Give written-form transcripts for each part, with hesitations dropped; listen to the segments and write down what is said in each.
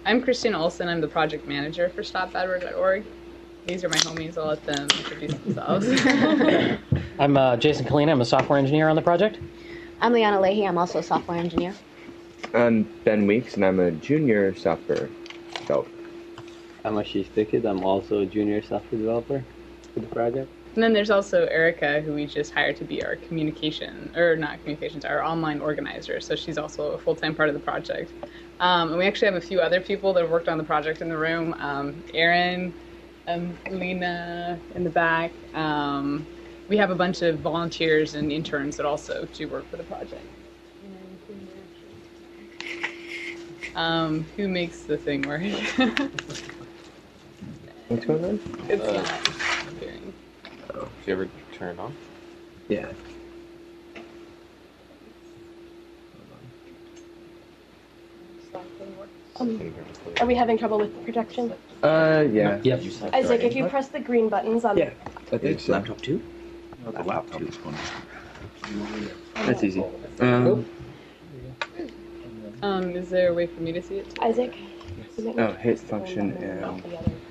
I'm Christian Olson. I'm the project manager for StopBadWare.org. These are my homies. I'll let them introduce themselves. I'm Jason Kalina. I'm a software engineer on the project. I'm Liana Leahy. I'm also a software engineer. I'm Ben Weeks, and I'm a junior software developer. I'm Ashish Dixit. I'm also a junior software developer for the project. And then there's also Erica, who we just hired to be our our online organizer. So she's also a full-time part of the project. And we actually have a few other people that have worked on the project in the room. Aaron, Lena in the back. We have a bunch of volunteers and interns that also do work for the project. Who makes the thing work? What's going on? It's not appearing. Did you ever turn it on? Yeah. Are we having trouble with the projection? Yeah. Yep. Isaac, if you press the green buttons on... Yeah. I think so. Laptop 2? The laptop is going That's easy. Is there a way for me to see it? Isaac? Hit function and...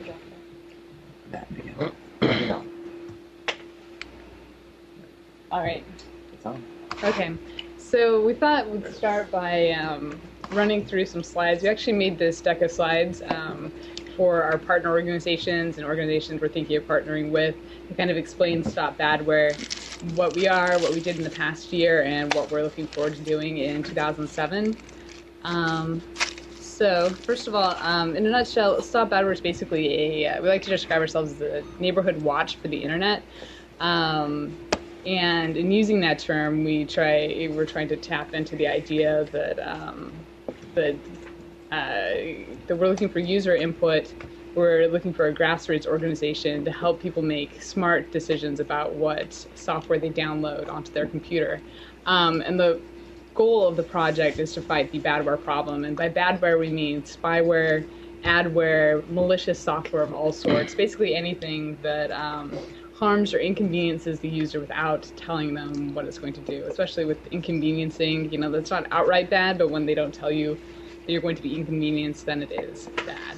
All right. It's on. Okay. So we thought we'd start by running through some slides. We actually made this deck of slides for our partner organizations and organizations we're thinking of partnering with to kind of explain Stop Badware, what we are, what we did in the past year, and what we're looking forward to doing in 2007. So first of all, in a nutshell, Stop Badware is basically we like to describe ourselves as a neighborhood watch for the internet. And in using that term, we're trying to tap into the idea that that we're looking for user input. We're looking for a grassroots organization to help people make smart decisions about what software they download onto their computer. And the goal of the project is to fight the badware problem. And by badware, we mean spyware, adware, malicious software of all sorts, basically anything that harms or inconveniences the user without telling them what it's going to do, especially with inconveniencing. You know, that's not outright bad, but when they don't tell you that you're going to be inconvenienced, then it is bad.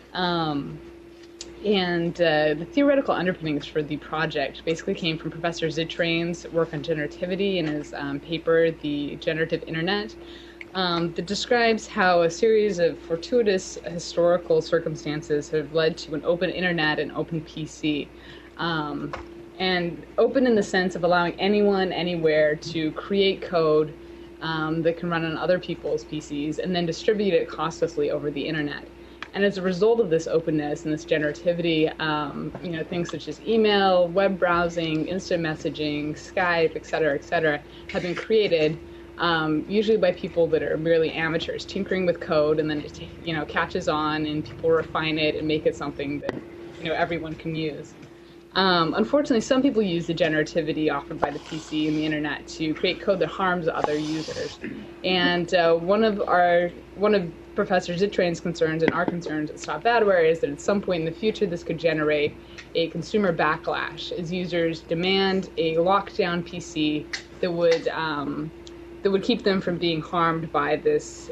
The theoretical underpinnings for the project basically came from Professor Zittrain's work on generativity in his paper, The Generative Internet, that describes how a series of fortuitous historical circumstances have led to an open internet and open PC. And open in the sense of allowing anyone, anywhere to create code that can run on other people's PCs and then distribute it costlessly over the internet. And as a result of this openness and this generativity, things such as email, web browsing, instant messaging, Skype, et cetera, have been created usually by people that are merely amateurs, tinkering with code, and then it, catches on and people refine it and make it something that, everyone can use. Unfortunately, some people use the generativity offered by the PC and the internet to create code that harms other users. And one of Professor Zittrain's concerns and our concerns at Stop Badware is that at some point in the future this could generate a consumer backlash as users demand a lockdown PC that would keep them from being harmed by this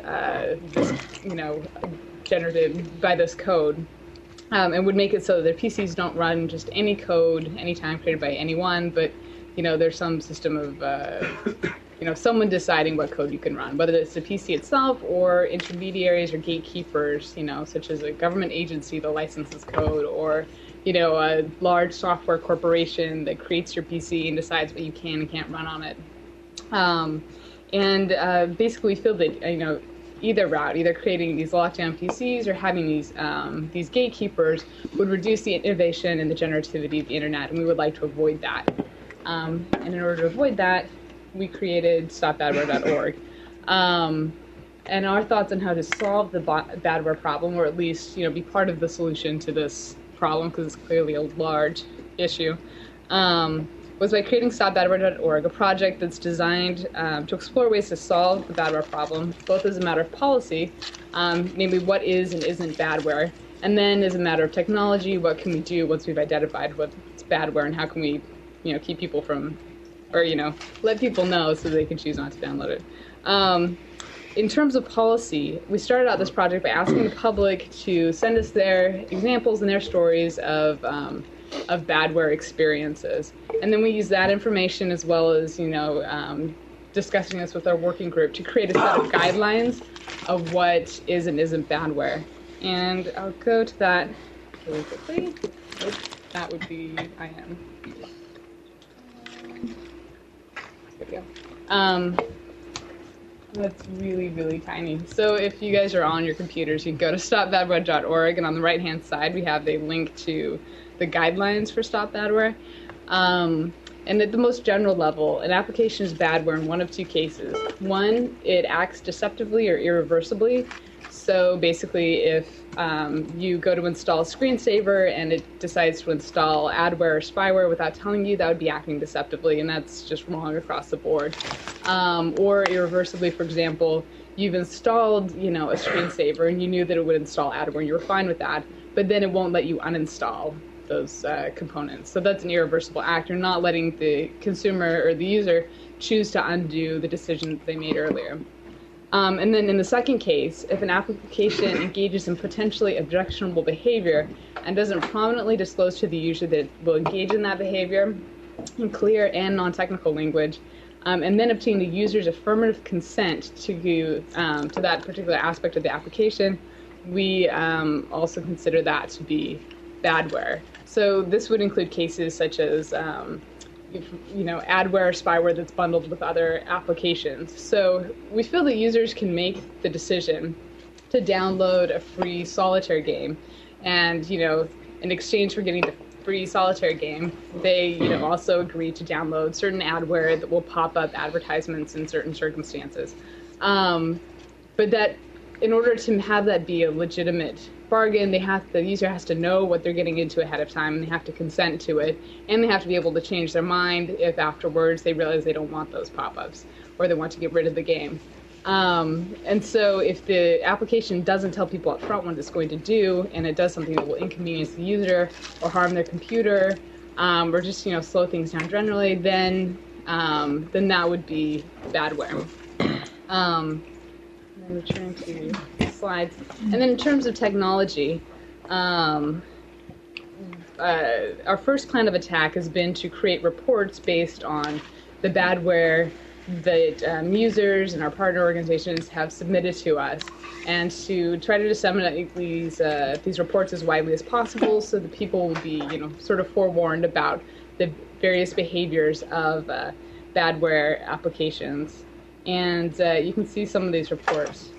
code. And would make it so that their PCs don't run just any code anytime created by anyone, but there's some system of someone deciding what code you can run, whether it's the PC itself or intermediaries or gatekeepers, such as a government agency that licenses code, or a large software corporation that creates your PC and decides what you can and can't run on it. Basically, we feel that either route, either creating these lockdown PCs or having these gatekeepers, would reduce the innovation and the generativity of the internet, and we would like to avoid that. And in order to avoid that, we created StopBadware.org. And our thoughts on how to solve the badware problem, or at least be part of the solution to this problem, because it's clearly a large issue, was by creating StopBadware.org, a project that's designed to explore ways to solve the badware problem, both as a matter of policy, namely what is and isn't badware, and then as a matter of technology, what can we do once we've identified what's badware, and how can we, keep people from, or let people know so they can choose not to download it. in terms of policy, we started out this project by asking the public to send us their examples and their stories of badware experiences. And then we use that information as well as, discussing this with our working group to create a set of guidelines of what is and isn't badware. And I'll go to that really quickly. That would be IM. There we go. That's really, really tiny. So if you guys are on your computers, you can go to stopbadware.org, and on the right-hand side, we have a link to the guidelines for Stop Badware. And at the most general level, an application is badware in one of two cases. One, it acts deceptively or irreversibly. So basically, if you go to install a screensaver and it decides to install adware or spyware without telling you, that would be acting deceptively, and that's just wrong across the board. Or irreversibly, for example, you've installed, a screensaver and you knew that it would install adware and you were fine with that, but then it won't let you uninstall those components. So that's an irreversible act. You're not letting the consumer or the user choose to undo the decision that they made earlier. And then in the second case, if an application engages in potentially objectionable behavior and doesn't prominently disclose to the user that it will engage in that behavior in clear and non-technical language, and then obtain the user's affirmative consent to that particular aspect of the application, we also consider that to be badware. So this would include cases such as adware or spyware that's bundled with other applications. So we feel that users can make the decision to download a free solitaire game, and in exchange for getting the free solitaire game, they also agree to download certain adware that will pop up advertisements in certain circumstances. But that in order to have that be a legitimate bargain, the user has to know what they're getting into ahead of time, and they have to consent to it, and they have to be able to change their mind if afterwards they realize they don't want those pop-ups or they want to get rid of the game. And so if the application doesn't tell people up front what it's going to do, and it does something that will inconvenience the user or harm their computer, or just slow things down generally, then that would be badware. Return to the slides. And then in terms of technology, our first plan of attack has been to create reports based on the badware that users and our partner organizations have submitted to us, and to try to disseminate these reports as widely as possible so that people will be sort of forewarned about the various behaviors of badware applications. And you can see some of these reports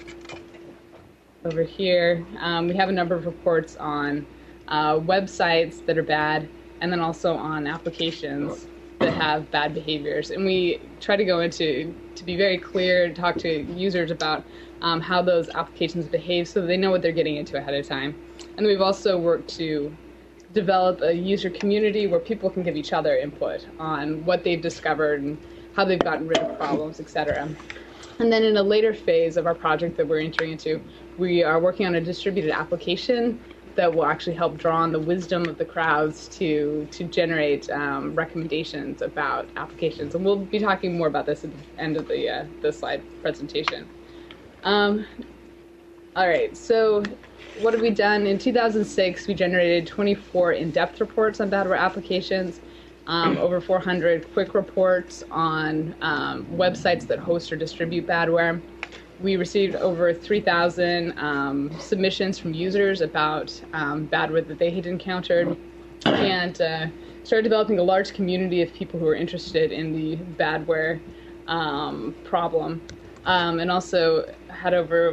over here. We have a number of reports on websites that are bad, and then also on applications that have bad behaviors. And we try to go into, to be very clear, talk to users about how those applications behave so that they know what they're getting into ahead of time. And we've also worked to develop a user community where people can give each other input on what they've discovered and how they've gotten rid of problems, etc. And then in a later phase of our project that we're entering into, we are working on a distributed application that will actually help draw on the wisdom of the crowds to generate recommendations about applications. And we'll be talking more about this at the end of the slide presentation. All right, so what have we done? In 2006, we generated 24 in-depth reports on badware applications, over 400 quick reports on websites that host or distribute badware. We received over 3,000 submissions from users about badware that they had encountered, and started developing a large community of people who were interested in the badware problem, and also had over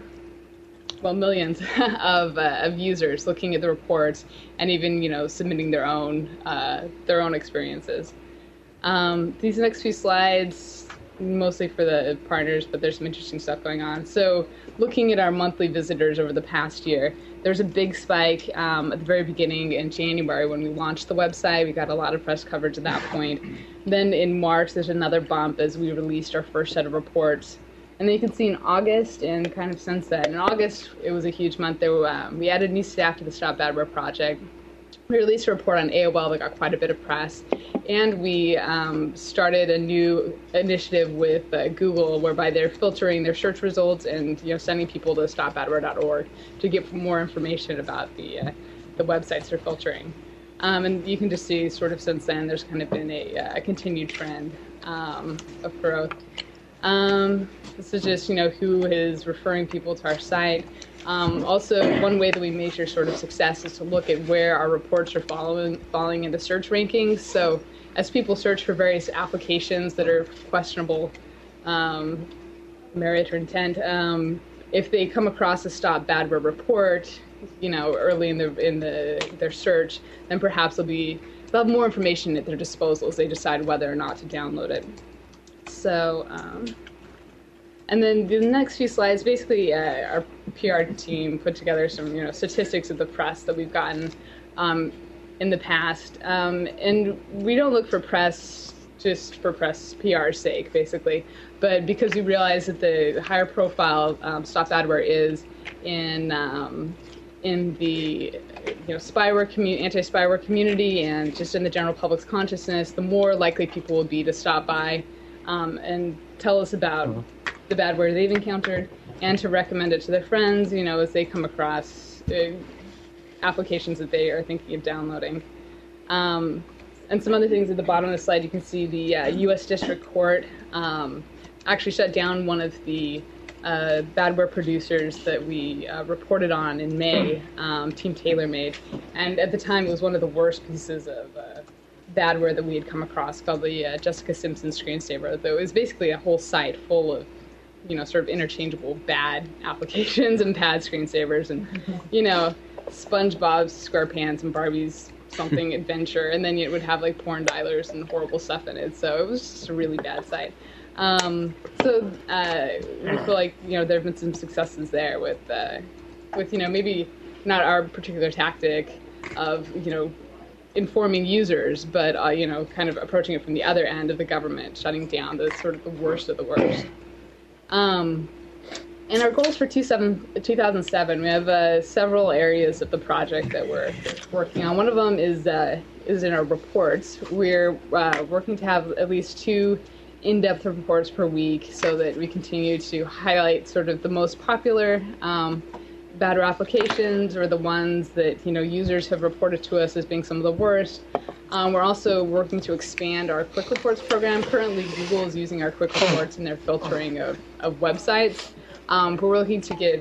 millions of users looking at the reports and even submitting their own experiences. These next few slides, mostly for the partners, but there's some interesting stuff going on. So looking at our monthly visitors over the past year, there's a big spike at the very beginning in January when we launched the website. We got a lot of press coverage at that point. Then in March, there's another bump as we released our first set of reports. And then you can see in August, and kind of since then, in August, it was a huge month. We added new staff to the Stop Badware project. We released a report on AOL that got quite a bit of press. And we started a new initiative with Google, whereby they're filtering their search results and sending people to stopbadware.org to get more information about the websites they're filtering. And you can just see sort of since then there's kind of been a continued trend of growth. This is just who is referring people to our site. Also, one way that we measure sort of success is to look at where our reports are falling into search rankings. So as people search for various applications that are questionable merit or intent, if they come across a Stop Badware report, early in their search, then perhaps they'll have more information at their disposal as they decide whether or not to download it. So, and then the next few slides, basically our PR team put together some statistics of the press that we've gotten in the past, and we don't look for press just for press PR's sake, basically, but because we realize that the higher profile Stop Badware is in the spyware community, anti-spyware community, and just in the general public's consciousness, the more likely people will be to stop by and tell us about the badware they've encountered, and to recommend it to their friends, as they come across applications that they are thinking of downloading. And some other things at the bottom of the slide, you can see the U.S. District Court actually shut down one of the badware producers that we reported on in May, Team TaylorMade, and at the time it was one of the worst pieces of badware that we had come across, called the Jessica Simpson screensaver. Though it was basically a whole site full of sort of interchangeable bad applications and bad screensavers, and SpongeBob's SquarePants and Barbie's something adventure, and then it would have like porn dialers and horrible stuff in it. So it was just a really bad site. So we feel like there have been some successes there with maybe not our particular tactic of informing users, but kind of approaching it from the other end of the government, shutting down the sort of the worst of the worst. And our goals for 2007, we have several areas of the project that we're working on. One of them is in our reports. We're working to have at least 2 in-depth reports per week, so that we continue to highlight sort of the most popular badware applications, or the ones that users have reported to us as being some of the worst. We're also working to expand our Quick Reports program. Currently, Google is using our Quick Reports in their filtering of websites. But we're looking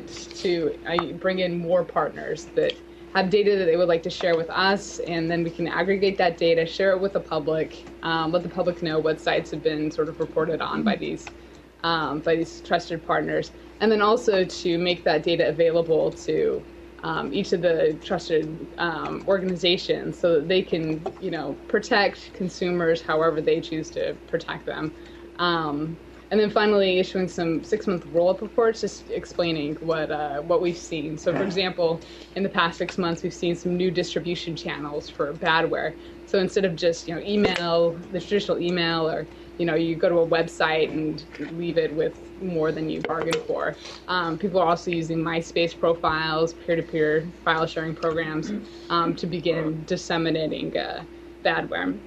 to bring in more partners that have data that they would like to share with us, and then we can aggregate that data, share it with the public, let the public know what sites have been sort of reported on by these trusted partners, and then also to make that data available to each of the trusted organizations, so that they can protect consumers however they choose to protect them. And then finally, issuing some 6-month roll-up reports, just explaining what we've seen. So, for example, in the past 6 months, we've seen some new distribution channels for badware. So instead of just email, the traditional email, or you go to a website and leave it with more than you bargained for, people are also using MySpace profiles, peer-to-peer file sharing programs to begin disseminating badware.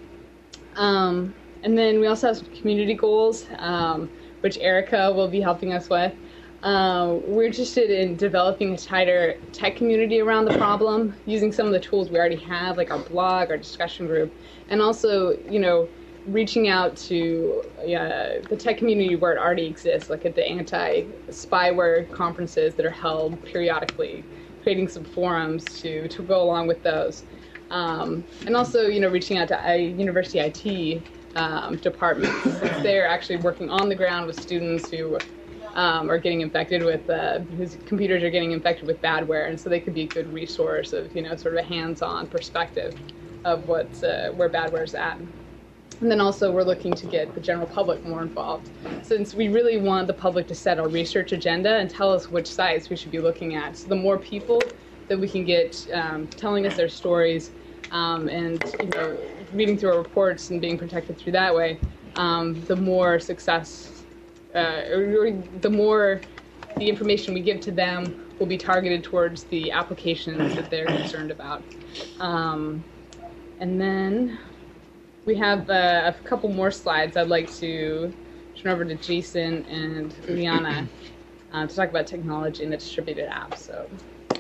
And then we also have some community goals, which Erica will be helping us with. We're interested in developing a tighter tech community around the problem, using some of the tools we already have, like our blog, our discussion group, and also, reaching out to the tech community where it already exists, like at the anti-spyware conferences that are held periodically, creating some forums to go along with those. And also, reaching out to university IT departments, since they're actually working on the ground with students who are getting infected with, whose computers are getting infected with badware, and so they could be a good resource of, sort of a hands-on perspective of where badware's at. And then also we're looking to get the general public more involved, since we really want the public to set our research agenda and tell us which sites we should be looking at. So the more people that we can get telling us their stories, and reading through our reports and being protected through that way, the more success, or the more the information we give to them will be targeted towards the applications that they're concerned about. And then We have a couple more slides. I'd like to turn over to Jason and Liana to talk about technology and the distributed apps. So.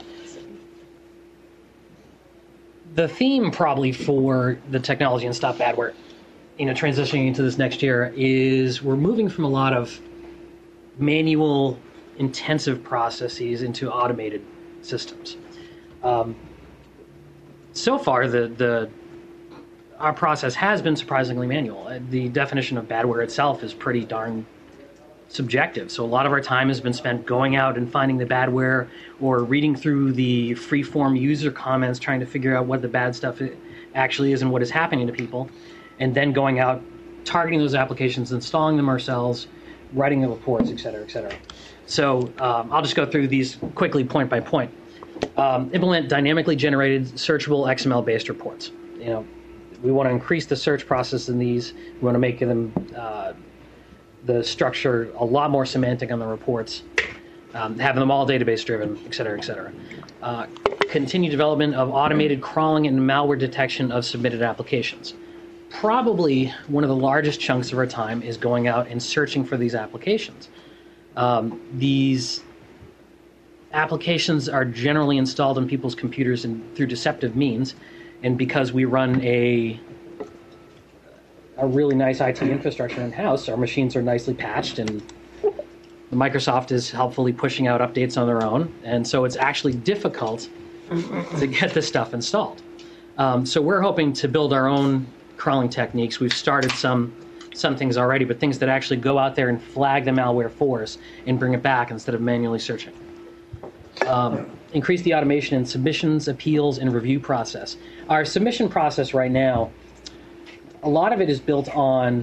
The theme probably for the technology and stop badware, transitioning into this next year, is we're moving from a lot of manual, intensive processes into automated systems. So far, our process has been surprisingly manual. The definition of badware itself is pretty darn subjective. So a lot of our time has been spent going out and finding the badware or reading through the free-form user comments, trying to figure out what the bad stuff actually is and what is happening to people, and then going out, targeting those applications, installing them ourselves, writing the reports, et cetera, et cetera. So I'll just go through these quickly point by point. Implement dynamically generated searchable XML-based reports. We want to increase the search process in these. We want to make them the structure a lot more semantic on the reports, having them all database driven, et cetera, et cetera. Continue development of automated crawling and malware detection of submitted applications. Probably one of the largest chunks of our time is going out and searching for these applications. These applications are generally installed on people's computers through deceptive means, and because we run a really nice IT infrastructure in-house, our machines are nicely patched, and Microsoft is helpfully pushing out updates on their own, and so it's actually difficult to get this stuff installed. So we're hoping to build our own crawling techniques. We've started some things already, but things that actually go out there and flag the malware for us and bring it back instead of manually searching. Increase the automation in submissions, appeals, and review process. Our submission process right now, a lot of it is built on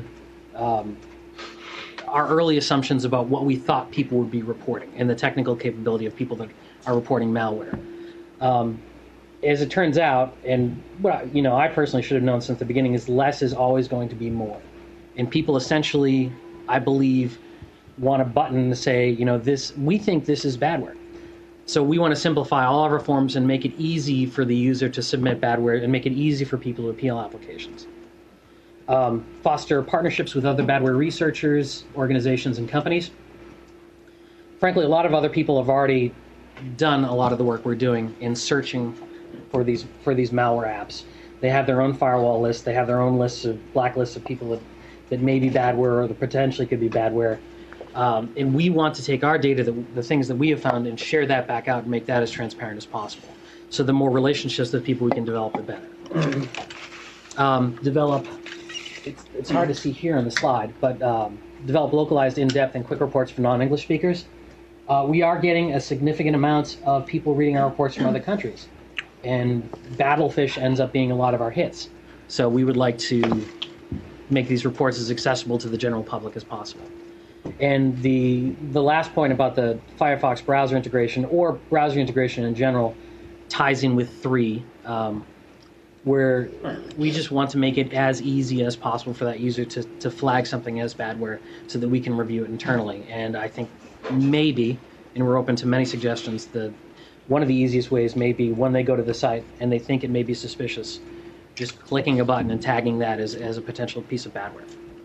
our early assumptions about what we thought people would be reporting and the technical capability of people that are reporting malware. As it turns out, and what I personally should have known since the beginning, is less is always going to be more. And people essentially, I believe, want a button to say, we think this is badware. So we want to simplify all of our forms and make it easy for the user to submit badware and make it easy for people to appeal applications. Foster partnerships with other badware researchers, organizations, and companies. Frankly, a lot of other people have already done a lot of the work we're doing in searching for these malware apps. They have their own firewall list. They have their own blacklists of people that may be badware or that potentially could be badware. And we want to take our data, the things that we have found, and share that back out and make that as transparent as possible. So the more relationships that people we can develop, the better. Develop, it's hard to see here on the slide, but develop localized, in-depth, and quick reports for non-English speakers. We are getting a significant amount of people reading our reports from other countries. And Battlefish ends up being a lot of our hits. So we would like to make these reports as accessible to the general public as possible. And the last point about the Firefox browser integration, or browser integration in general, ties in with 3, where we just want to make it as easy as possible for that user to flag something as badware so that we can review it internally. And I think maybe, and we're open to many suggestions, one of the easiest ways may be when they go to the site and they think it may be suspicious, just clicking a button and tagging that as a potential piece of badware.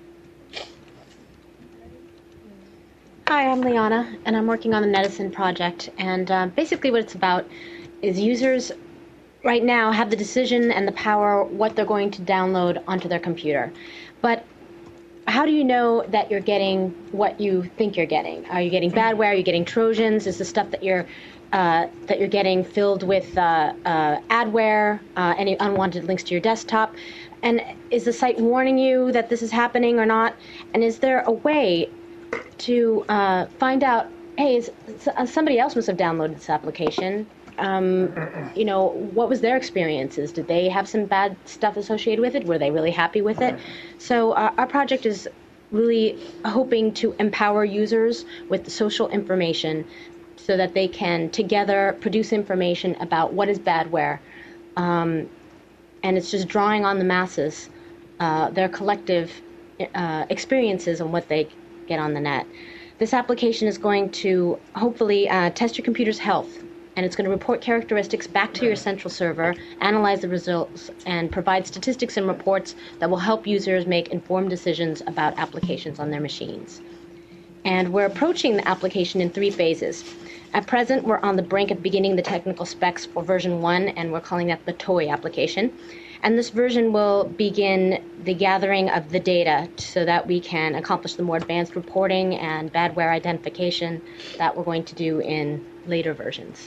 Hi, I'm Liana, and I'm working on the Netison project. And basically what it's about is users right now have the decision and the power what they're going to download onto their computer. But how do you know that you're getting what you think you're getting? Are you getting badware? Are you getting Trojans? Is the stuff that you're getting filled with adware, any unwanted links to your desktop? And is the site warning you that this is happening or not? And is there a way to find out, hey, somebody else must have downloaded this application? What was their experiences? Did they have some bad stuff associated with it? Were they really happy with it? So our project is really hoping to empower users with the social information so that they can together produce information about what is badware. And it's just drawing on the masses, their collective experiences on what they get on the net. This application is going to hopefully test your computer's health and it's going to report characteristics back to your central server, analyze the results, and provide statistics and reports that will help users make informed decisions about applications on their machines. And we're approaching the application in 3 phases. At present, we're on the brink of beginning the technical specs for version 1, and we're calling that the toy application. And this version will begin the gathering of the data so that we can accomplish the more advanced reporting and badware identification that we're going to do in later versions.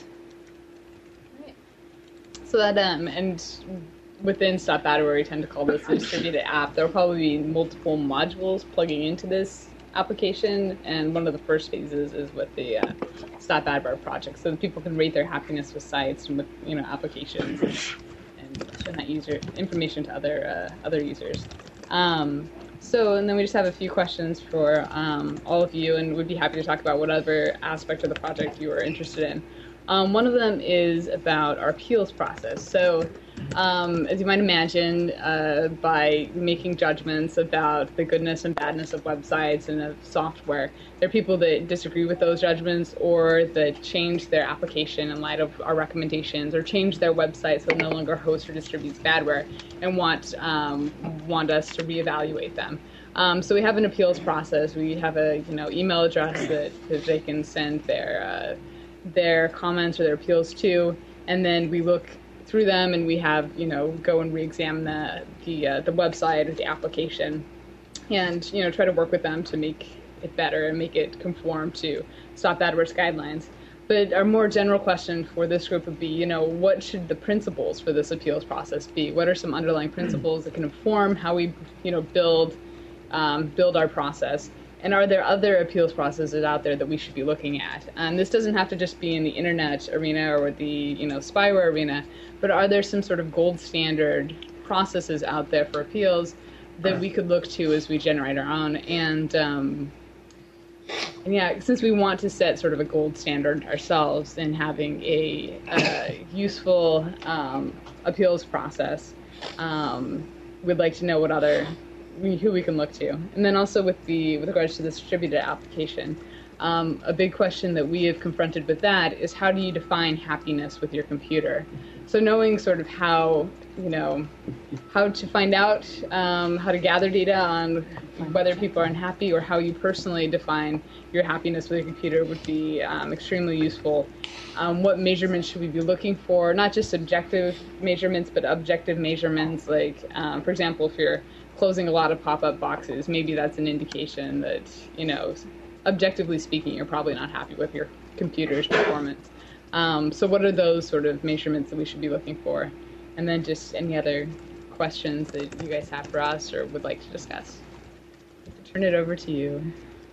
So that, and within Stop Badware, we tend to call this a distributed app. There will probably be multiple modules plugging into this application, and one of the first phases is with the Stop Badware project, so that people can rate their happiness with sites and with applications and send that user information to other users. So, and then we just have a few questions for all of you, and we'd be happy to talk about whatever aspect of the project you are interested in. One of them is about our appeals process. So, as you might imagine, by making judgments about the goodness and badness of websites and of software, there are people that disagree with those judgments or that change their application in light of our recommendations, or change their website so it no longer hosts or distributes badware, and want us to reevaluate them. So we have an appeals process. We have a email address that they can send their comments or their appeals to, and then we look through them, and we have go and re-examine the website or the application, and try to work with them to make it better and make it conform to Stop Badware's guidelines. But our more general question for this group would be, what should the principles for this appeals process be? What are some underlying principles that can inform how we build our process? And are there other appeals processes out there that we should be looking at? And this doesn't have to just be in the internet arena or the spyware arena, but are there some sort of gold standard processes out there for appeals that we could look to as we generate our own? And yeah, since we want to set sort of a gold standard ourselves in having a useful appeals process, we'd like to know who we can look to. And then also with regards to the distributed application, a big question that we have confronted with that is, how do you define happiness with your computer? So knowing sort of how to find out how to gather data on whether people are unhappy, or how you personally define your happiness with your computer, would be extremely useful. What measurements should we be looking for? Not just subjective measurements, but objective measurements. Like, for example, if you're closing a lot of pop-up boxes, maybe that's an indication that, objectively speaking, you're probably not happy with your computer's performance. So what are those sort of measurements that we should be looking for? And then just any other questions that you guys have for us or would like to discuss. I'll turn it over to you.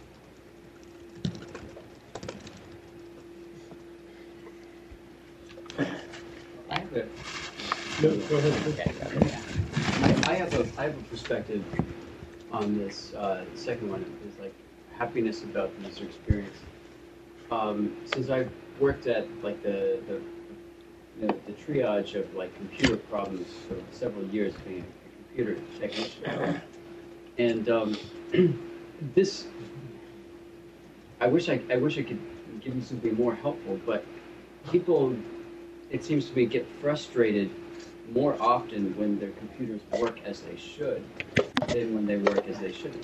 No, go ahead. I have a perspective on this second one. Is like happiness about the user experience. Since I've worked at like the triage of like computer problems for several years, being a computer technician, and this, I wish I could give you something more helpful, but people, it seems to me, get frustrated more often when their computers work as they should than when they work as they shouldn't.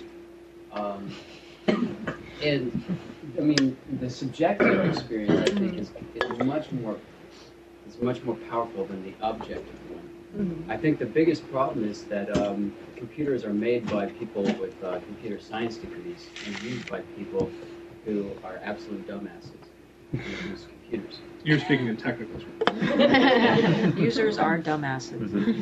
And I mean, the subjective experience, I think, is much more powerful than the objective one. Mm-hmm. I think the biggest problem is that computers are made by people with computer science degrees and used by people who are absolute dumbasses who use computers. You're speaking in technical terms. Users are dumbasses.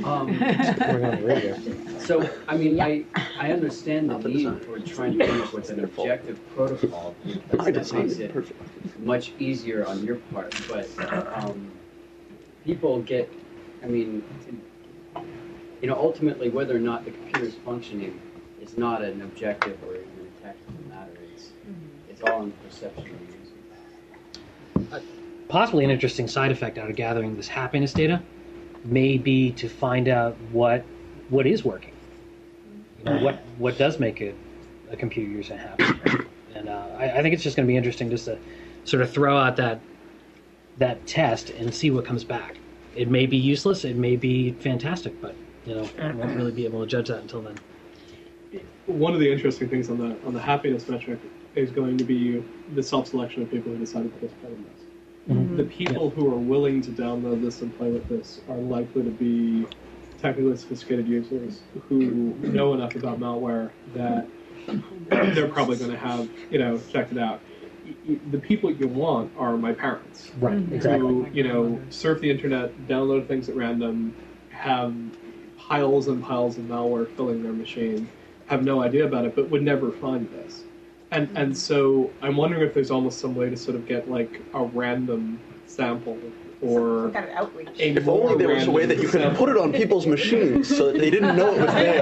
So, I mean, I understand the need for trying to come up with an objective protocol, because that makes it much easier on your part. But people get, I mean, ultimately, whether or not the computer is functioning is not an objective or even a technical matter. It's all in the perception of the user. Possibly an interesting side effect out of gathering this happiness data may be to find out what is working. What does make a computer user happy. And I think it's just going to be interesting just to sort of throw out that test and see what comes back. It may be useless, it may be fantastic, but I won't really be able to judge that until then. One of the interesting things on the happiness metric is going to be the self-selection of people who decide to participate in this. Mm-hmm. The people who are willing to download this and play with this are likely to be technically sophisticated users who know enough about malware that they're probably going to have, checked it out. The people you want are my parents. Right, exactly. Who, surf the internet, download things at random, have piles and piles of malware filling their machine, have no idea about it, but would never find this. And so I'm wondering if there's almost some way to sort of get like a random sample or kind of outreach. If only there was a way that you could put it on people's machines so that they didn't know it was there.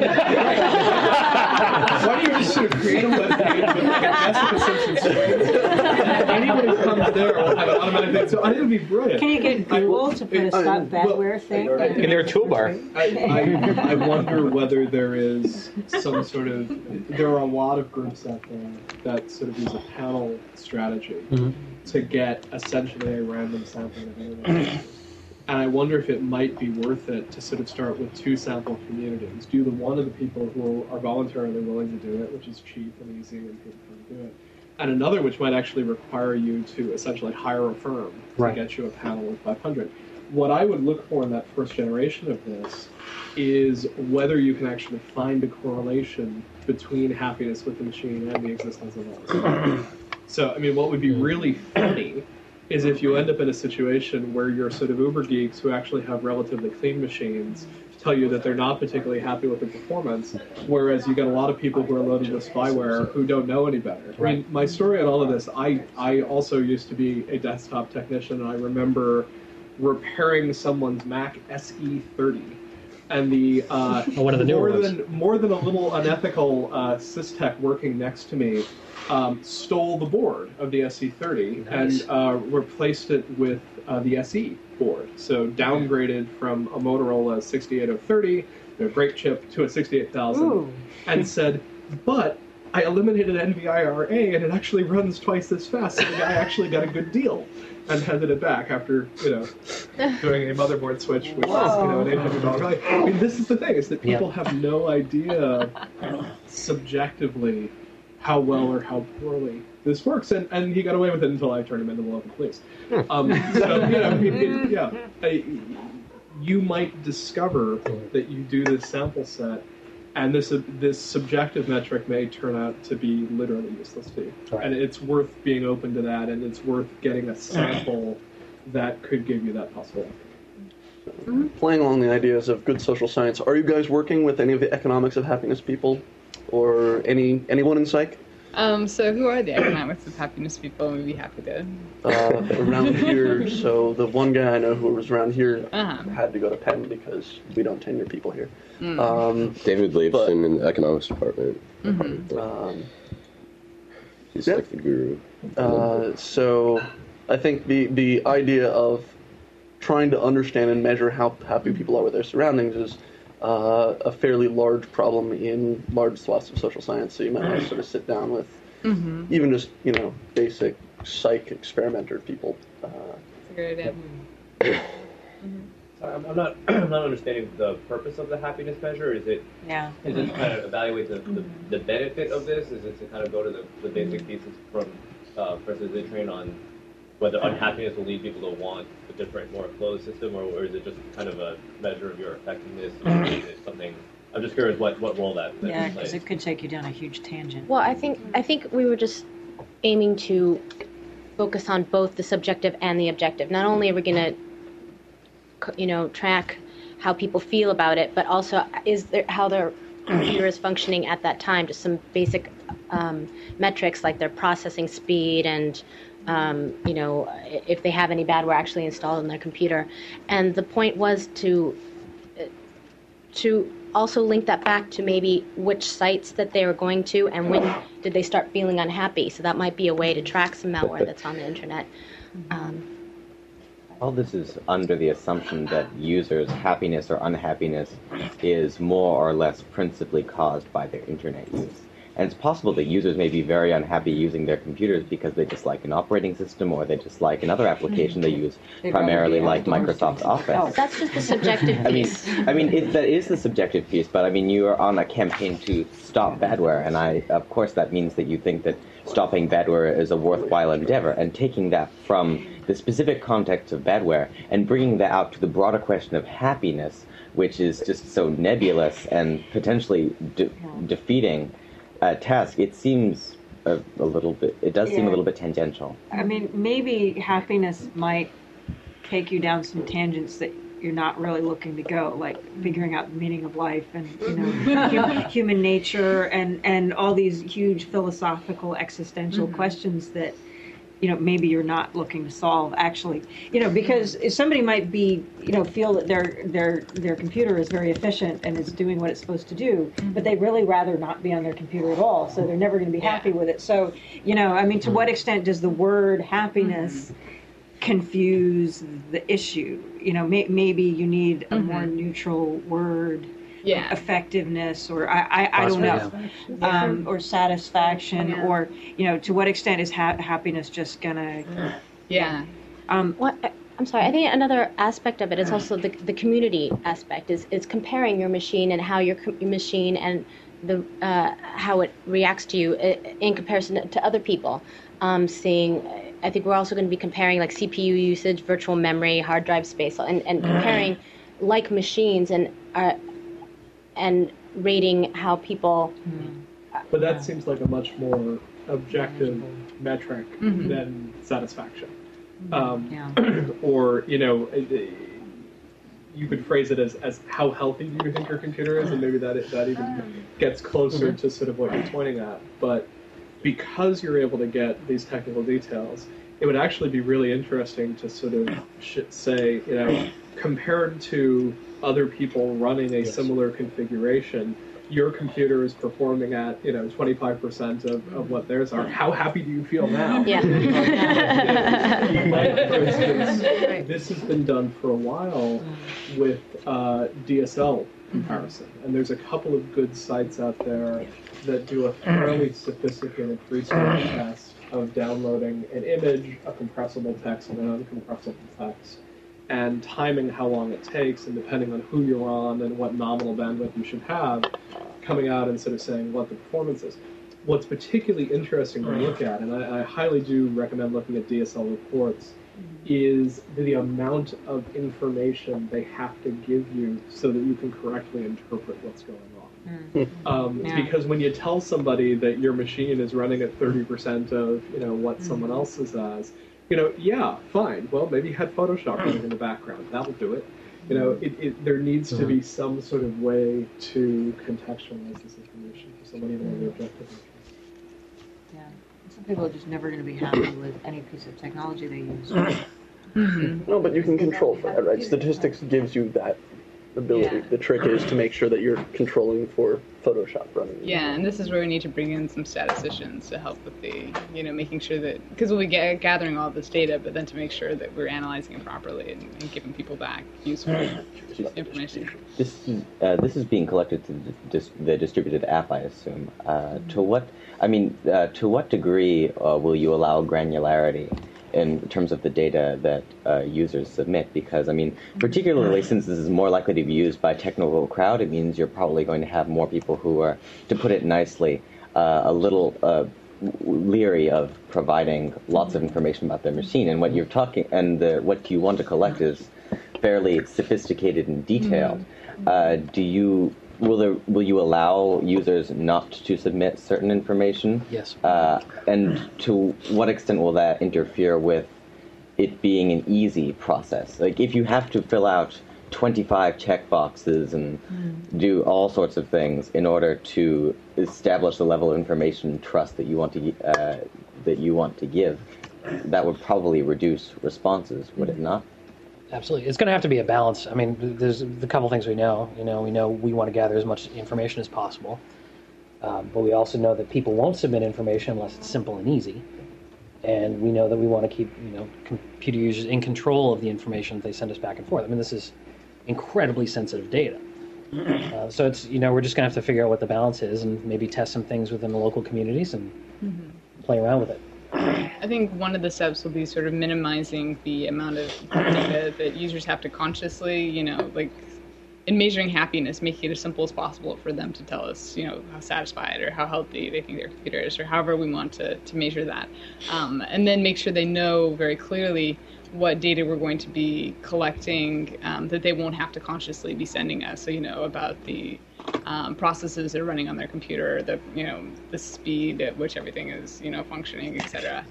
Why don't you just sort of create a web page with like a Jessica Simpson story? Anyone who comes there will have an automatic thing. So I think it would be brilliant. Can you get Google to put a stop badware thing? In their toolbar. I wonder whether there is some sort of... There are a lot of groups out there that sort of use a panel strategy to get essentially a random sampling of anyone. And I wonder if it might be worth it to sort of start with 2 sample communities. Do the one of the people who are voluntarily willing to do it, which is cheap and easy and people can do it, and another which might actually require you to essentially hire a firm to get you a panel of 500. What I would look for in that first generation of this is whether you can actually find a correlation between happiness with the machine and the existence of others. So, I mean, what would be really funny is if you end up in a situation where your sort of Uber geeks who actually have relatively clean machines tell you that they're not particularly happy with the performance, whereas you get a lot of people who are loaded with spyware who don't know any better. I mean, my story on all of this, I also used to be a desktop technician, and I remember repairing someone's Mac SE30. And the one of the more than a little unethical systech working next to me stole the board of the SE30 and replaced it with the SE board. So downgraded from a Motorola 68030, their great chip, to a 68000, and said, but I eliminated NVIRA and it actually runs twice as fast, so the guy actually got a good deal. And handed it back after, doing a motherboard switch, which was, an $800 value. I mean, this is the thing, is that people have no idea subjectively how well or how poorly this works. And he got away with it until I turned him into the local police. You might discover that you do this sample set, and this subjective metric may turn out to be literally useless to you. Right. And it's worth being open to that, and it's worth getting a sample that could give you that possibility. Playing along the ideas of good social science, are you guys working with any of the economics of happiness people, or anyone in psych? So who are the economics of happiness people? We'd be happy to. Around here, so the one guy I know who was around here had to go to Penn because we don't tenure people here. David Leifson in the economics department. He's like the guru. So I think the idea of trying to understand and measure how happy people are with their surroundings is a fairly large problem in large swaths of social science. So you might want to sort of sit down with even just basic psych experimenter people. That's a good idea. I'm not understanding the purpose of the happiness measure. Is it to kind of evaluate the benefit of this? Is it to kind of go to the basic thesis from Professor Zittrain on whether unhappiness will lead people to want a different, more closed system, or is it just kind of a measure of your effectiveness? Or is it something? I'm just curious what role that yeah, plays. because it could take you down a huge tangent. Well, I think we were just aiming to focus on both the subjective and the objective. Not only are we going to track how people feel about it, but also how their computer is functioning at that time, just some basic metrics like their processing speed and if they have any badware actually installed on their computer. And the point was to also link that back to maybe which sites that they were going to and when did they start feeling unhappy. So that might be a way to track some malware that's on the internet. All this is under the assumption that users' happiness or unhappiness is more or less principally caused by their internet use. And it's possible that users may be very unhappy using their computers because they dislike an operating system or they dislike another application they use, primarily like Microsoft Office. That's just the subjective piece. That is the subjective piece, but I mean, you are on a campaign to stop badware, and of course that means that you think that stopping badware is a worthwhile endeavor, and taking that from the specific context of badware and bringing that out to the broader question of happiness, which is just so nebulous and potentially defeating task, it seems a little bit, it does seem a little bit tangential. I mean, maybe happiness might take you down some tangents that you're not really looking to go, like figuring out the meaning of life and, human nature and all these huge philosophical existential questions that, maybe you're not looking to solve actually, because if somebody might be, feel that their computer is very efficient and is doing what it's supposed to do, but they really rather not be on their computer at all, so they're never going to be happy with it. So, to what extent does the word happiness confuse the issue? Maybe you need a more neutral word. Effectiveness, or I don't know, or satisfaction, or to what extent is happiness just gonna? I'm sorry. I think another aspect of it is also the community aspect. Is comparing your machine and how your machine and the how it reacts to you in comparison to other people. I think we're also going to be comparing like CPU usage, virtual memory, hard drive space, and comparing like machines and rating how people. But that seems like a much more objective metric than satisfaction. Or, you could phrase it as how healthy do you think your computer is, and maybe that even gets closer to sort of what you're pointing at. But because you're able to get these technical details, it would actually be really interesting to sort of say, compared to other people running a similar configuration, your computer is performing at 25% of what theirs are. How happy do you feel now? For instance, this has been done for a while with DSL comparison, and there's a couple of good sites out there that do a fairly sophisticated three-stage test of downloading an image, a compressible text, and an uncompressible text, and timing how long it takes, and depending on who you're on and what nominal bandwidth you should have, coming out and sort of saying what the performance is. What's particularly interesting to look at, and I highly do recommend looking at DSL reports, is the amount of information they have to give you so that you can correctly interpret what's going on. Because when you tell somebody that your machine is running at 30% of what someone else's has, fine. Well, maybe you had Photoshop running in the background. That'll do it. There needs to be some sort of way to contextualize this information for somebody to be objective. Yeah, some people are just never going to be happy with any piece of technology they use. No, but you can control for that, right? Statistics gives you that ability. The trick is to make sure that you're controlling for Photoshop running. Yeah, and this is where we need to bring in some statisticians to help with the, making sure that, because we'll be gathering all this data, but then to make sure that we're analyzing it properly and giving people back useful information. This is being collected to the distributed app, I assume. To what degree will you allow granularity in terms of the data that users submit? Because, particularly since this is more likely to be used by a technical crowd, it means you're probably going to have more people who are, to put it nicely, a little leery of providing lots of information about their machine. And what you're talking, and what you want to collect is fairly sophisticated and detailed. Will you allow users not to submit certain information? Yes. And to what extent will that interfere with it being an easy process? Like, if you have to fill out 25 checkboxes and do all sorts of things in order to establish the level of information and trust that you want to give, that would probably reduce responses, would it not? Absolutely. It's going to have to be a balance. There's a couple things we know. We know we want to gather as much information as possible. But we also know that people won't submit information unless it's simple and easy. And we know that we want to keep, computer users in control of the information that they send us back and forth. This is incredibly sensitive data. So it's, we're just going to have to figure out what the balance is and maybe test some things within the local communities and play around with it. I think one of the steps will be sort of minimizing the amount of data that users have to consciously, like in measuring happiness, making it as simple as possible for them to tell us, how satisfied or how healthy they think their computer is, or however we want to measure that. And then make sure they know very clearly what data we're going to be collecting, that they won't have to consciously be sending us. So, about the processes that are running on their computer, the speed at which everything is, functioning, etc.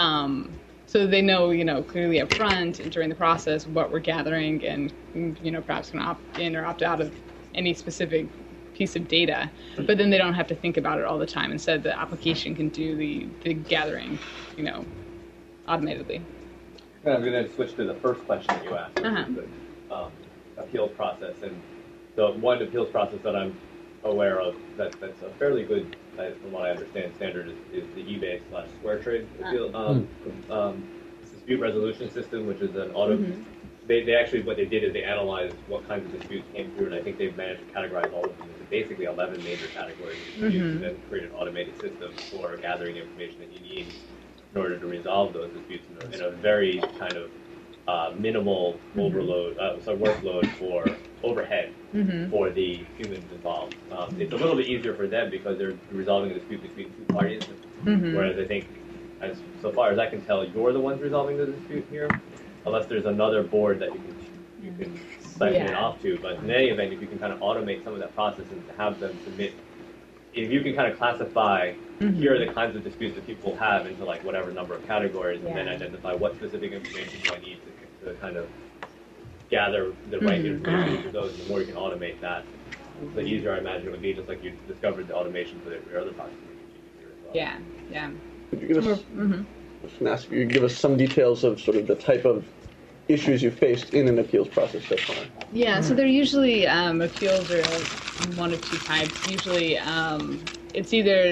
So they know, clearly up front and during the process what we're gathering and, perhaps can opt in or opt out of any specific piece of data. But then they don't have to think about it all the time. Instead, the application can do the gathering, automatically. I'm going to switch to the first question that you asked, the appeals process. And the one appeals process that I'm aware of that's a fairly good, from what I understand, standard is the eBay/SquareTrade appeal, dispute resolution system, which is an auto. They actually, what they did is they analyzed what kinds of disputes came through, and I think they've managed to categorize all of them into basically 11 major categories of disputes, and then create an automated system for gathering the information that you need in order to resolve those disputes in a very kind of minimal workload for overhead for the humans involved. It's a little bit easier for them because they're resolving a dispute between two parties, whereas I think, so far as I can tell, you're the ones resolving the dispute here, unless there's another board that you can siphon it off to. But in any event, if you can kind of automate some of that process and have them submit, if you can kind of classify, here are the kinds of disputes that people have into like whatever number of categories, and then identify what specific information do I need to kind of gather the right information for those. The more you can automate that, the easier I imagine it would be, just like you discovered the automation for your other processes. Yeah. Could you give us, I was going to ask if you could give us some details of sort of the type of issues you faced in an appeals process so far? Yeah, so they're usually appeals are one of two types. Usually it's either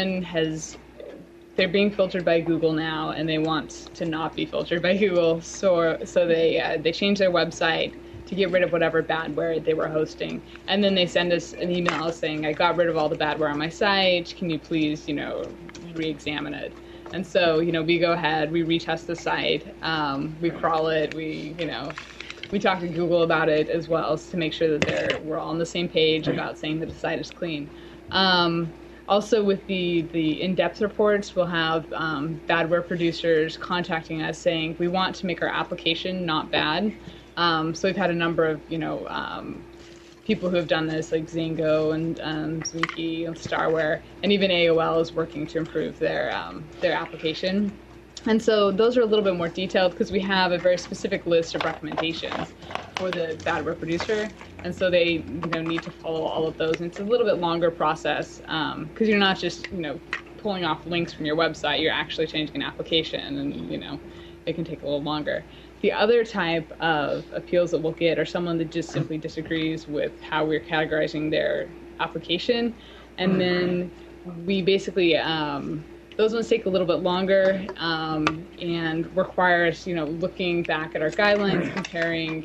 they're being filtered by Google now and they want to not be filtered by Google, so they change their website to get rid of whatever badware they were hosting, and then they send us an email saying, I got rid of all the badware on my site, can you please, re-examine it? And so, we go ahead, we retest the site, we crawl it, we talk to Google about it as well to make sure that we're all on the same page about saying that the site is clean. Also, with the in-depth reports, we'll have badware producers contacting us saying, we want to make our application not bad. So we've had a number of, people who have done this, like Zango and Zwinky and Starware, and even AOL is working to improve their application. And so those are a little bit more detailed because we have a very specific list of recommendations for the badware producer, and so they need to follow all of those. And it's a little bit longer process because you're not just pulling off links from your website, you're actually changing an application, and it can take a little longer. The other type of appeals that we'll get are someone that just simply disagrees with how we're categorizing their application, and then we basically those ones take a little bit longer and require us, looking back at our guidelines, comparing,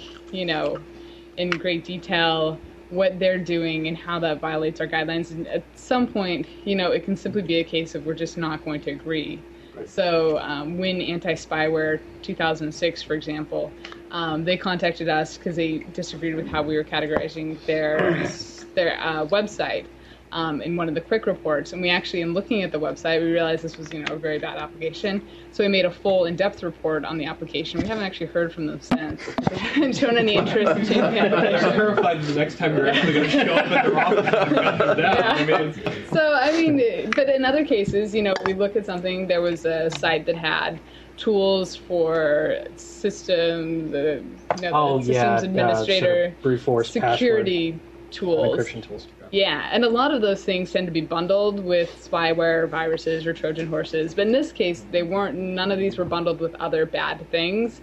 in great detail what they're doing and how that violates our guidelines. And at some point, it can simply be a case of we're just not going to agree. So when Anti-Spyware 2006, for example, they contacted us because they disagreed with how we were categorizing their website in one of the quick reports. And we actually, in looking at the website, we realized this was a very bad application. So we made a full in-depth report on the application. We haven't actually heard from them since. They haven't shown any interest in changing the application. I'm terrified the next time you're actually going to show up at their office and down. So, but in other cases, we look at something, there was a site that had tools for systems administrator, brute force security tools. Encryption tools. Yeah, and a lot of those things tend to be bundled with spyware, viruses, or Trojan horses. But in this case, they weren't. None of these were bundled with other bad things.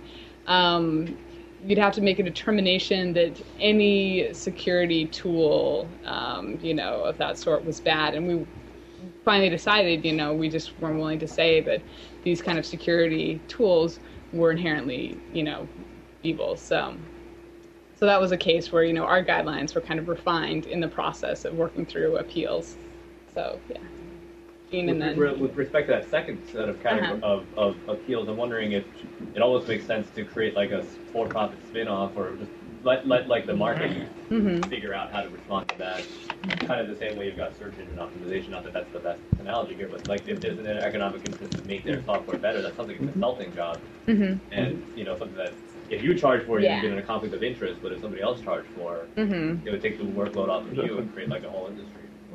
You'd have to make a determination that any security tool, of that sort was bad. And we finally decided, we just weren't willing to say that these kind of security tools were inherently, evil. So. So that was a case where, our guidelines were kind of refined in the process of working through appeals. So, yeah. With respect to that second set of of appeals, I'm wondering if it almost makes sense to create like a for-profit spin-off, or just let the market figure out how to respond to that. Kind of the same way you've got search engine optimization. Not that that's the best analogy here, but like if there's an economic interest to make their software better, that's something a consulting job, and something that if you charge for it, you'd get in a conflict of interest. But if somebody else charged for, it would take the workload off of you and create like a whole industry.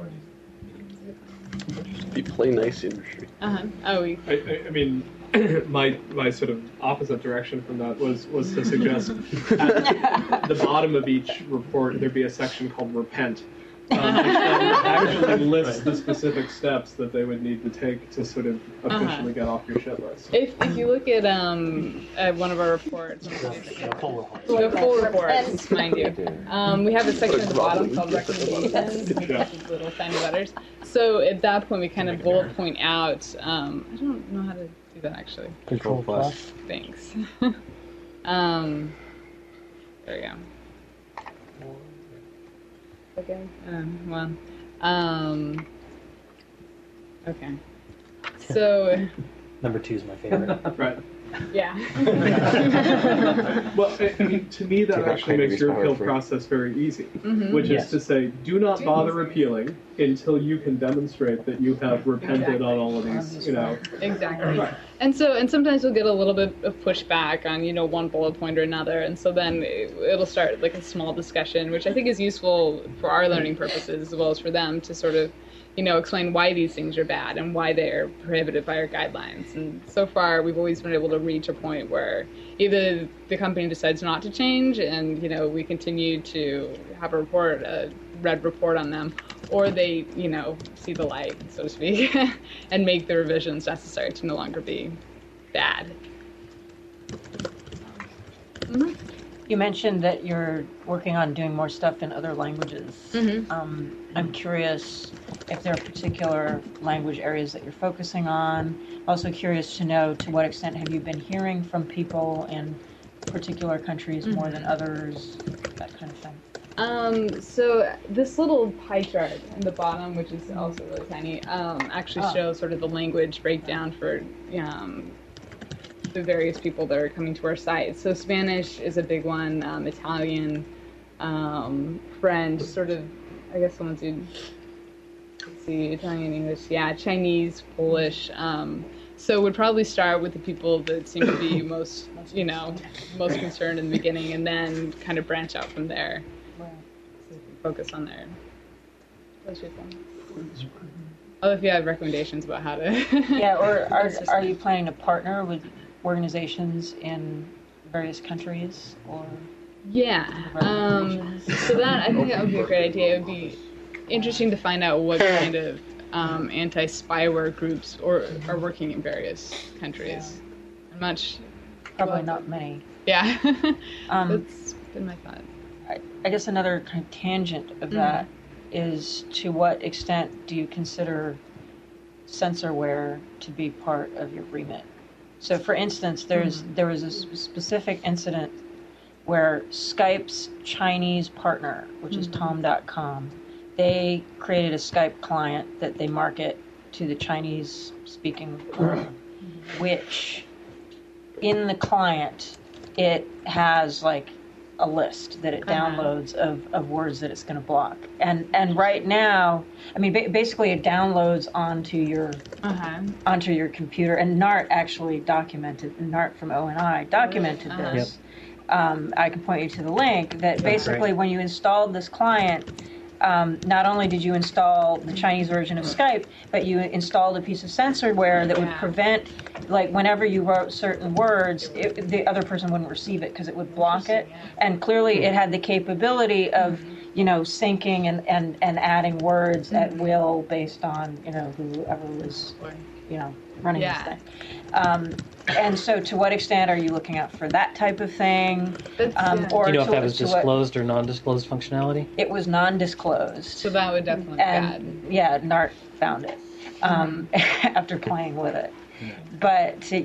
Be play nice industry. I mean, my sort of opposite direction from that was to suggest at the bottom of each report there be a section called repent, which then actually lists the specific steps that they would need to take to sort of officially get off your shit list. If you look at one of our reports, full reports, mind you, we have a section at the bottom called recommendations, which is little tiny letters. So at that point, we kind of bullet point out. I don't know how to do that actually. Control plus. Thanks. There we go. Okay. Okay. So. Number 2 is my favorite. Right. Yeah. Well, I mean, to me, that actually makes your appeal process very easy, which is to say, do not bother appealing until you can demonstrate that you have repented on all of these, Exactly. And sometimes we'll get a little bit of pushback on, one bullet point or another, and so then it'll start like a small discussion, which I think is useful for our learning purposes as well as for them to sort of explain why these things are bad and why they're prohibited by our guidelines. And so far, we've always been able to reach a point where either the company decides not to change and, we continue to have a red report on them, or they, see the light, so to speak, and make the revisions necessary to no longer be bad. You mentioned that you're working on doing more stuff in other languages. I'm curious if there are particular language areas that you're focusing on. Also curious to know to what extent have you been hearing from people in particular countries more than others, that kind of thing. So this little pie chart in the bottom, which is also really tiny, actually shows sort of the language breakdown for the various people that are coming to our site. So Spanish is a big one, Italian, French, sort of, I guess the ones you'd see, Italian, English, Chinese, Polish. So we'd probably start with the people that seem to be most concerned in the beginning, and then kind of branch out from there. Focus on there. Oh, if you have recommendations about how to... Yeah, or are you planning to partner with organizations in various countries, or? Yeah, so that, I think that would be a great idea. It would be interesting to find out what kind of anti-spyware groups are working in various countries. I'm not Probably not many. Yeah, that's been my thought. I guess another kind of tangent of that is, to what extent do you consider censorware to be part of your remit? So, for instance, there was a specific incident where Skype's Chinese partner, which is Tom.com, they created a Skype client that they market to the Chinese-speaking world, which in the client, it has like a list that it downloads of words that it's going to block. And right now, I mean, basically it downloads onto your computer. And Nart actually Nart from ONI documented this. I can point you to the link that basically when you installed this client, not only did you install the Chinese version of Skype, but you installed a piece of censorware that would prevent, like, whenever you wrote certain words, the other person wouldn't receive it because it would block it. And clearly it had the capability of, syncing and adding words at will based on, whoever was, running this thing. And so to what extent are you looking out for that type of thing? Or do you know if that was disclosed or non-disclosed functionality? It was non-disclosed. So that would definitely be bad. Yeah, Nart found it after playing with it. But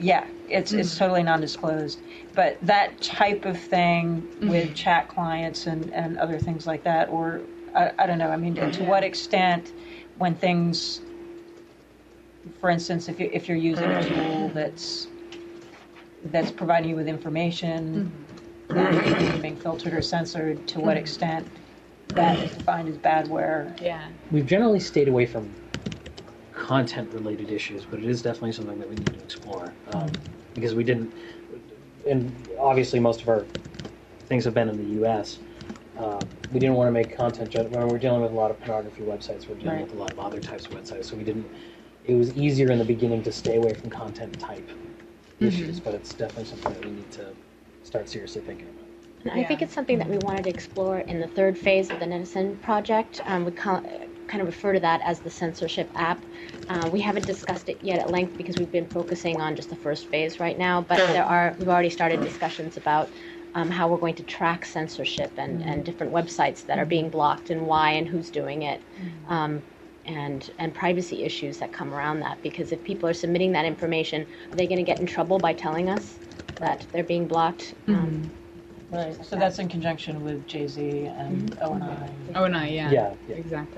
It's totally non-disclosed. But that type of thing with chat clients and other things like that, or I don't know. I mean, to what extent, when things, for instance, if you're using a tool that's providing you with information that is being filtered or censored, to what extent that is defined as badware? Yeah. We've generally stayed away from content-related issues, but it is definitely something that we need to explore because we didn't. And obviously, most of our things have been in the U.S. We didn't want to make content when we're dealing with a lot of pornography websites. We're dealing with a lot of other types of websites, so we didn't. It was easier in the beginning to stay away from content type issues, but it's definitely something that we need to start seriously thinking about. And I think it's something that we wanted to explore in the third phase of the Netizen project. We kind of refer to that as the censorship app. We haven't discussed it yet at length because we've been focusing on just the first phase right now, but we've already started discussions about how we're going to track censorship and different websites that are being blocked and why and who's doing it. And privacy issues that come around that, because if people are submitting that information, are they going to get in trouble by telling us that they're being blocked? Right. So that's in conjunction with Jay-Z and ONI. ONI, yeah. Yeah. Exactly.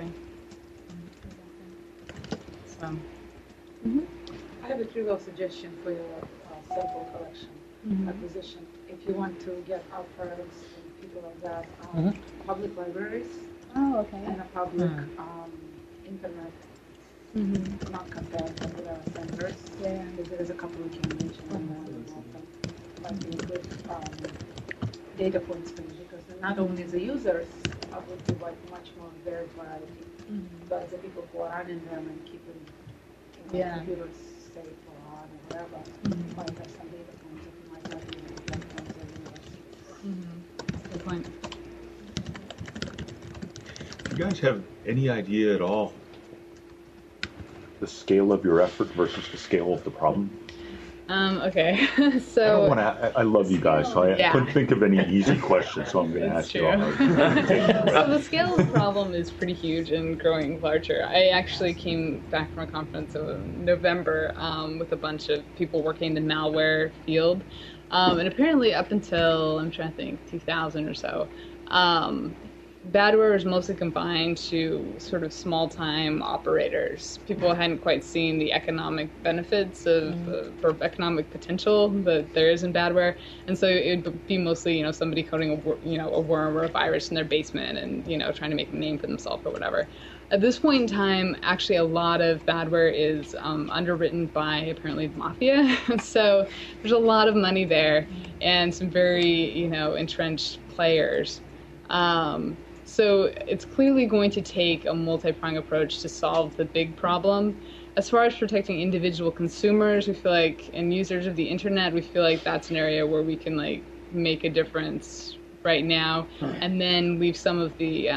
So. I have a trivial suggestion for your sample collection acquisition. If you want to get archives and people like that, public libraries and a public internet, not compared with centers. Because there is a couple of recommendations and might be good data points for you, because not only the users would provide much more varied variety, but the people who are running them and keeping computers safe or on or whatever might have some data points that you might not be able to get from the universities. Good point. Do you guys have any idea at all the scale of your effort versus the scale of the problem? Okay, so I love you guys, so I couldn't think of any easy questions, so I'm going to ask you all. So the scale of the problem is pretty huge and growing larger. I actually came back from a conference in November with a bunch of people working in the malware field, and apparently up until, I'm trying to think, 2000 or so, badware was mostly confined to sort of small-time operators. People hadn't quite seen the economic benefits of or economic potential that there is in badware, and so it would be mostly, somebody coding a worm or a virus in their basement and trying to make a name for themselves or whatever. At this point in time, actually, a lot of badware is underwritten by apparently the mafia. So there's a lot of money there and some very entrenched players. So it's clearly going to take a multi-pronged approach to solve the big problem. As far as protecting individual consumers, we feel like, and users of the internet, we feel like that's an area where we can make a difference right now, and then leave some of the,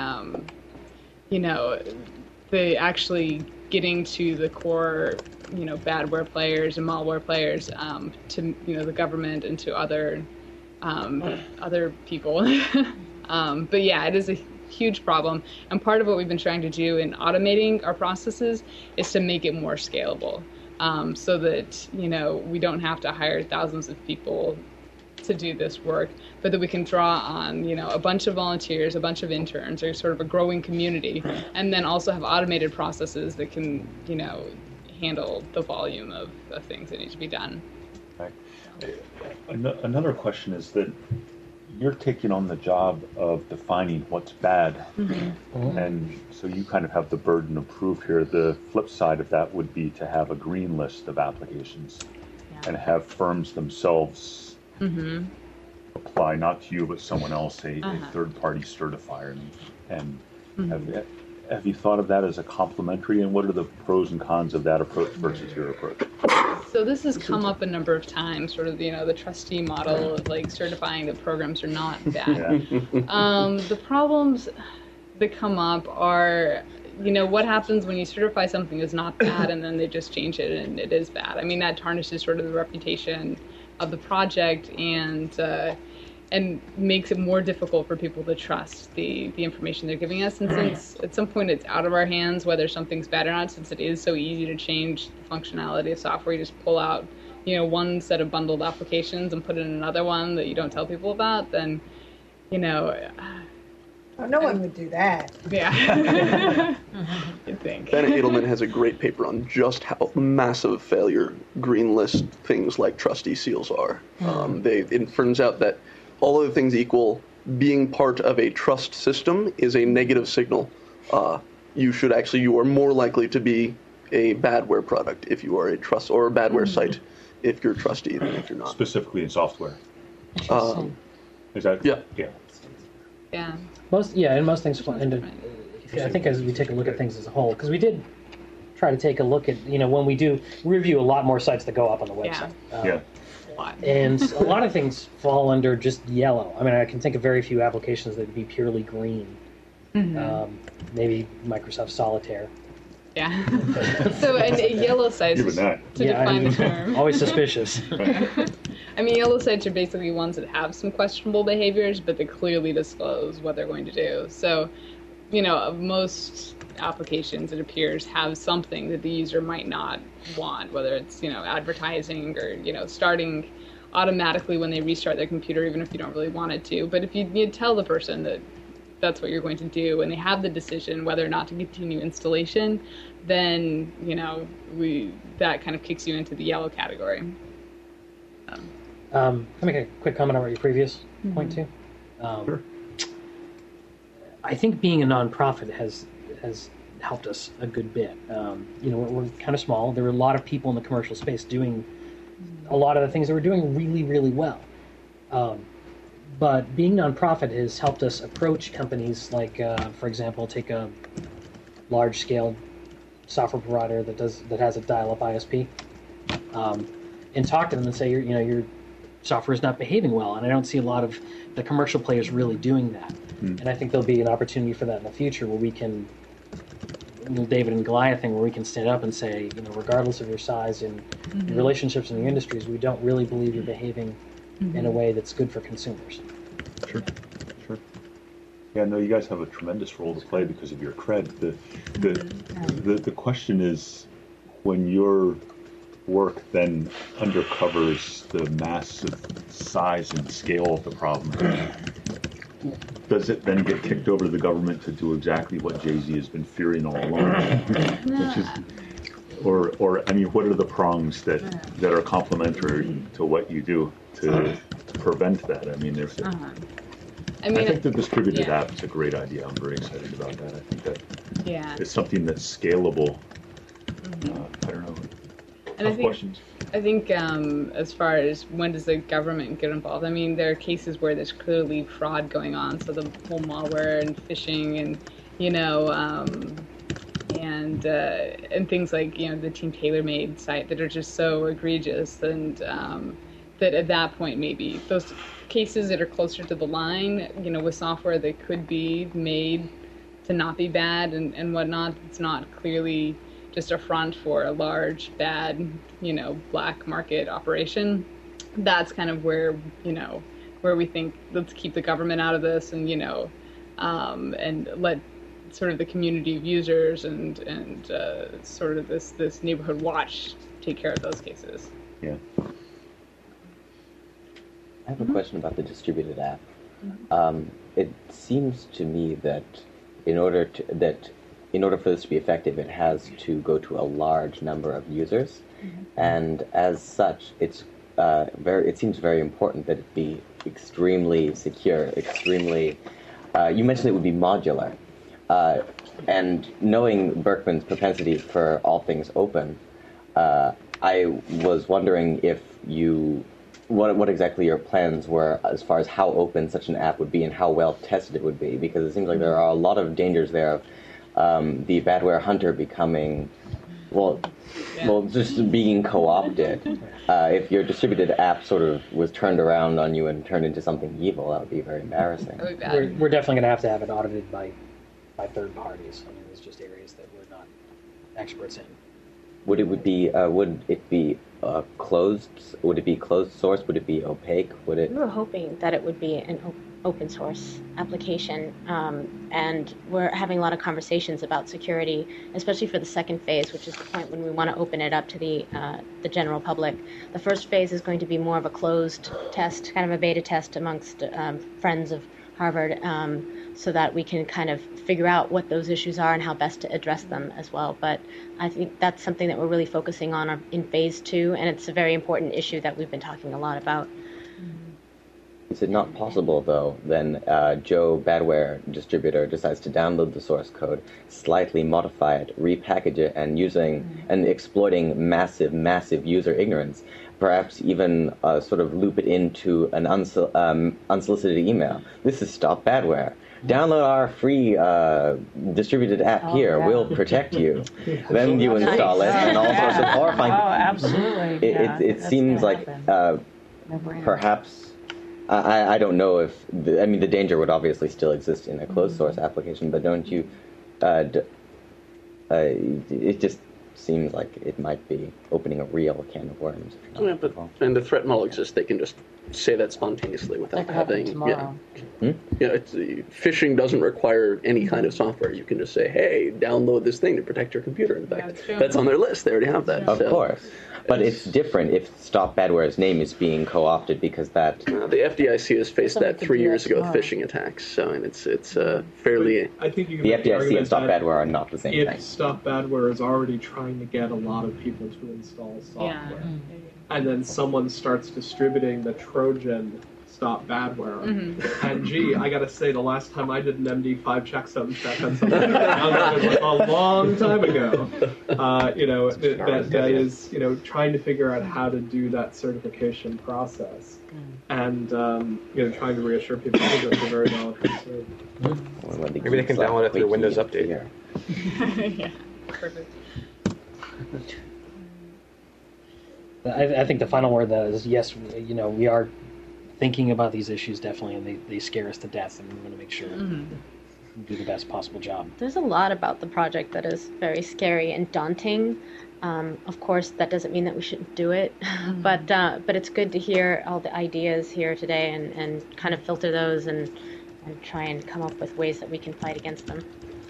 the actually getting to the core, badware players and malware players, to the government and to other people. But yeah, it is a huge problem, and part of what we've been trying to do in automating our processes is to make it more scalable, so that we don't have to hire thousands of people to do this work, but that we can draw on a bunch of volunteers, a bunch of interns, or sort of a growing community, and then also have automated processes that can handle the volume of things that need to be done. Right. Another question is that you're taking on the job of defining what's bad, and so you kind of have the burden of proof here. The flip side of that would be to have a green list of applications and have firms themselves apply, not to you but someone else, a third-party certifier. And have you thought of that as a complementary, and what are the pros and cons of that approach versus your approach? So this has come up a number of times, sort of, the trustee model of certifying that programs are not bad. The problems that come up are, what happens when you certify something is not bad and then they just change it and it is bad. I mean, that tarnishes sort of the reputation of the project and makes it more difficult for people to trust the information they're giving us. And since at some point it's out of our hands whether something's bad or not, since it is so easy to change the functionality of software, you just pull out, one set of bundled applications and put in another one that you don't tell people about, then Oh, no one would do that. Yeah. You'd think. Ben Edelman has a great paper on just how massive failure green list things like trustee seals are. It turns out that all other things equal, being part of a trust system is a negative signal. You are more likely to be a badware product if you are a trust, or a badware site if you're trustee than if you're not. Specifically in software. Is that? Yeah. Yeah. And most things fall into. I think as we take a look at things as a whole, because we did try to take a look at, when we review a lot more sites that go up on the website. And a lot of things fall under just yellow. I mean, I can think of very few applications that would be purely green. Maybe Microsoft Solitaire. Yeah. So, and yellow sites, to define the term. Always suspicious. I mean, yellow sites are basically ones that have some questionable behaviors, but they clearly disclose what they're going to do. So, most applications, it appears, have something that the user might not want, whether it's, advertising or, starting automatically when they restart their computer, even if you don't really want it to. But if you tell the person that that's what you're going to do, and they have the decision whether or not to continue installation, then, that kind of kicks you into the yellow category. Can I make a quick comment on what your previous point too? Sure. I think being a nonprofit has helped us a good bit. We're kind of small. There were a lot of people in the commercial space doing a lot of the things that we're doing really, really well. But being nonprofit has helped us approach companies like, for example, take a large-scale software provider that has a dial-up ISP, and talk to them and say, your software is not behaving well. And I don't see a lot of the commercial players really doing that. And I think there'll be an opportunity for that in the future where we can, David and Goliath thing, where we can stand up and say, regardless of your size and your relationships in the industries, we don't really believe you're behaving in a way that's good for consumers. Sure. Yeah, no, you guys have a tremendous role to play because of your cred. The question is, when your work then undercovers the massive size and scale of the problem, does it then get kicked over to the government to do exactly what Jay-Z has been fearing all along? Which is, or what are the prongs that are complementary to what you do to prevent that? I mean, I think the distributed app is a great idea. I'm very excited about that. I think that it's something that's scalable. I don't know. And I think as far as when does the government get involved, I mean, there are cases where there's clearly fraud going on, so the whole malware and phishing and, and things like, the Team TaylorMade site that are just so egregious, and that at that point maybe those cases that are closer to the line, with software that could be made to not be bad and whatnot, it's not clearly just a front for a large, bad, black market operation. That's kind of where, where we think, let's keep the government out of this and, and let sort of the community of users and sort of this neighborhood watch take care of those cases. Yeah. I have a question about the distributed app. It seems to me that in order for this to be effective, it has to go to a large number of users, and as such, it seems very important that it be extremely secure, extremely. You mentioned it would be modular, and knowing Berkman's propensity for all things open, I was wondering if what exactly your plans were as far as how open such an app would be and how well tested it would be, because it seems like there are a lot of dangers there of the badware hunter becoming, just being co-opted. If your distributed app sort of was turned around on you and turned into something evil, that would be very embarrassing. We're definitely going to have it audited by third parties. I mean, there's just areas that we're not experts in. Would it be closed? Would it be closed source? Would it be opaque? We were hoping that it would be an open source application, and we're having a lot of conversations about security, especially for the second phase, which is the point when we want to open it up to the general public. The first phase is going to be more of a closed test, kind of a beta test amongst friends of Harvard, so that we can kind of figure out what those issues are and how best to address them as well. But I think that's something that we're really focusing on in phase 2, and it's a very important issue that we've been talking a lot about. Is it not possible, though, then Joe Badware distributor decides to download the source code, slightly modify it, repackage it, and exploiting massive user ignorance, perhaps even sort of loop it into an unsolicited email? This is Stop Badware. Download our free distributed app here. Yeah. We'll protect you. Then you install it, and all sorts of horrifying. Oh, absolutely. It seems like perhaps. I don't know if the danger would obviously still exist in a closed source application, but don't you? It just seems like it might be opening a real can of worms. Yeah, but and the threat model exists. They can just say that spontaneously without having. Phishing doesn't require any kind of software. You can just say, "Hey, download this thing to protect your computer." In fact, that's on their list. They already have that. Of course. But it's different if Stop Badware's name is being co-opted because that... the FDIC has faced that 3 years ago with phishing attacks, so and it's fairly... I think you can the make the FDIC and Stop that Badware are not the same thing. If Stop Badware is already trying to get a lot of people to install software, and then someone starts distributing the Trojan Stop Badware, and gee, I gotta say, the last time I did an MD5 checksum check on something, a long time ago, that is, trying to figure out how to do that certification process, and trying to reassure people that they're very well concerned. Maybe they can download it through Windows Update. Yeah, perfect. I think the final word though is yes. We are thinking about these issues definitely, and they scare us to death, and we want to make sure we do the best possible job. There's a lot about the project that is very scary and daunting. Of course, that doesn't mean that we shouldn't do it, but it's good to hear all the ideas here today and kind of filter those and try and come up with ways that we can fight against them.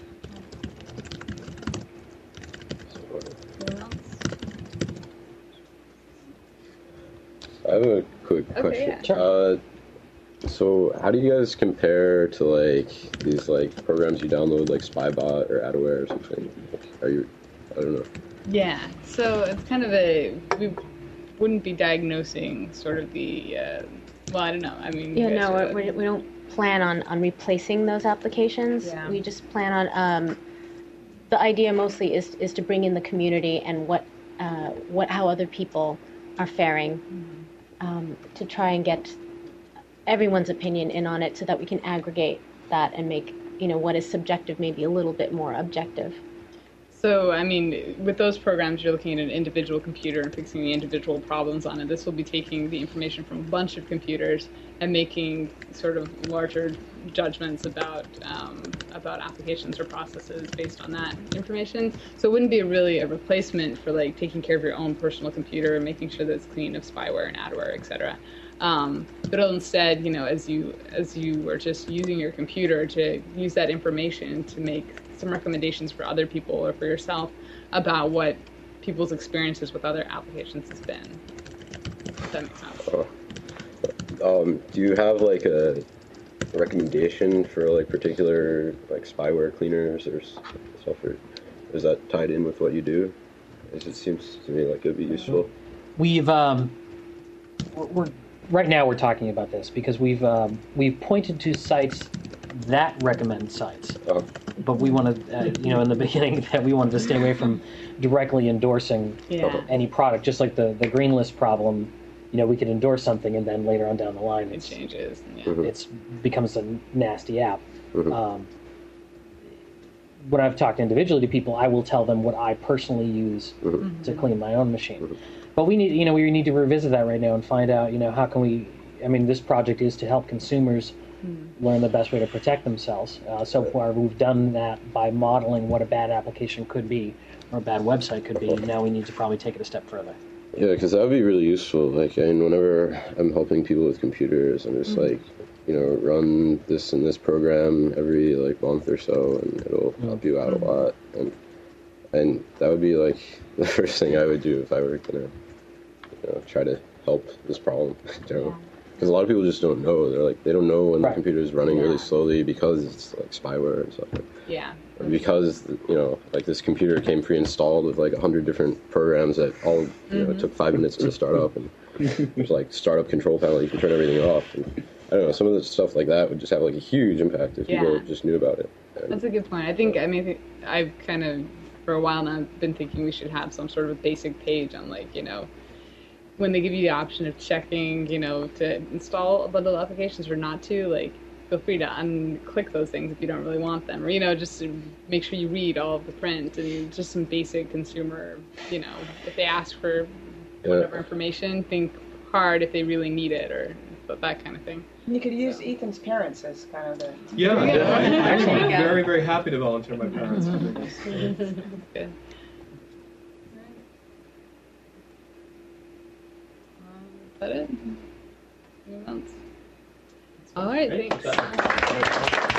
I have a quick question. Yeah. Sure. So how do you guys compare to these programs you download like Spybot or Adware or something? I don't know. Yeah. So it's kind of we wouldn't be diagnosing sort of the well, I don't know. I mean, we don't plan on replacing those applications. Yeah. We just plan on the idea mostly is to bring in the community and how other people are faring. To try and get everyone's opinion in on it so that we can aggregate that and make, what is subjective maybe a little bit more objective. So, I mean, with those programs, you're looking at an individual computer and fixing the individual problems on it. This will be taking the information from a bunch of computers and making sort of larger judgments about applications or processes based on that information. So it wouldn't be really a replacement for taking care of your own personal computer and making sure that it's clean of spyware and adware, etc. But instead, as you are just using your computer to use that information to make some recommendations for other people or for yourself about what people's experiences with other applications has been. If that makes sense. Do you have a recommendation for particular spyware cleaners or stuff, or is that tied in with what you do? It seems to me like it would be useful. We've right now we're talking about this because we've pointed to sites that recommend sites, but we want to, in the beginning, that we wanted to stay away from directly endorsing any product. Just like the green list problem, we could endorse something and then later on down the line it changes. It becomes a nasty app. When I've talked individually to people, I will tell them what I personally use to clean my own machine. But we need, we need to revisit that right now and find out, how can we? I mean, this project is to help consumers learn the best way to protect themselves. So far, we've done that by modeling what a bad application could be or a bad website could be. Now we need to probably take it a step further. Yeah, because that would be really useful. Whenever I'm helping people with computers, I'm just run this and this program every like month or so, and it'll help you out a lot. And that would be like the first thing I would do if I were gonna try to help this problem in general. Because a lot of people just don't know. They don't know when the computer is running really slowly because it's like spyware and stuff. Yeah. Or because like this computer came pre-installed with like 100 different programs that all it took 5 minutes to start up, and there's like startup control panel, you can turn everything off. And I don't know, some of the stuff like that would just have like a huge impact if people just knew about it. That's a good point. I've kind of for a while now been thinking we should have some sort of a basic page on like when they give you the option of checking, to install a bundle of applications or not to, like, feel free to unclick those things if you don't really want them, or, just to make sure you read all of the print and just some basic consumer, if they ask for whatever information, think hard if they really need it, or that kind of thing. You could use Ethan's parents as kind of the... Yeah, actually, I'm very, very happy to volunteer my parents to do this. Good. Is that it? Anyone else? All right, thanks.